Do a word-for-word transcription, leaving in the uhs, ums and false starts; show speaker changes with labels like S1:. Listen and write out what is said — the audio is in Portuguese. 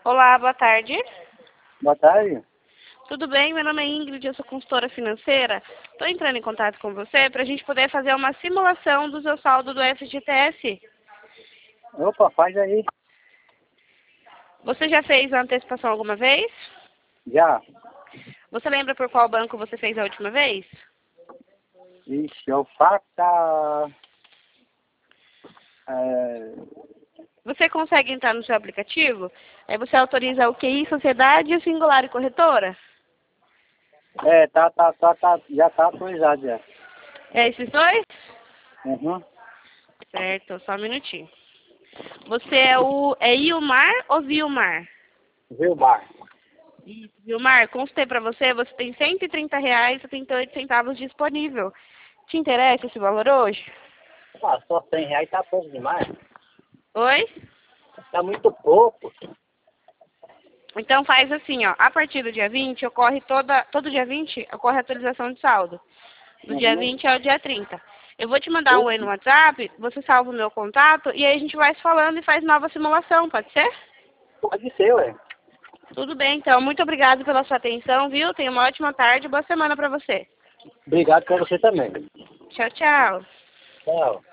S1: Olá, boa tarde.
S2: Boa tarde.
S1: Tudo bem? Meu nome é Ingrid, eu sou consultora financeira. Estou entrando em contato com você para a gente poder fazer uma simulação do seu saldo do F G T S.
S2: Opa, faz aí.
S1: Você já fez a antecipação alguma vez?
S2: Já.
S1: Você lembra por qual banco você fez a última vez?
S2: Ixi, eu faço a... É...
S1: Você consegue entrar no seu aplicativo? Aí você autoriza o Q I, Sociedade, Singular e Corretora?
S2: É, tá, tá, tá, tá, já tá autorizado já.
S1: É esses dois?
S2: Uhum.
S1: Certo, só um minutinho. Você é o é Ilmar ou Vilmar?
S2: Vilmar.
S1: Isso, Vilmar, consultei para você, você tem cento e trinta reais e setenta e oito centavos disponível. Te interessa esse valor hoje?
S2: Ah, só cem reais tá pouco demais.
S1: Oi?
S2: Tá muito pouco.
S1: Então faz assim, ó, a partir do dia vinte, ocorre toda, todo dia vinte, ocorre a atualização de saldo. Do dia
S2: Uhum.
S1: vinte ao dia trinta. Eu vou te mandar um oi no WhatsApp, você salva o meu contato e aí a gente vai se falando e faz nova simulação, pode ser?
S2: Pode ser, ué.
S1: Tudo bem, então. Muito obrigada pela sua atenção, viu? Tenha uma ótima tarde e boa semana para você.
S2: Obrigado pra você também.
S1: Tchau, tchau.
S2: Tchau.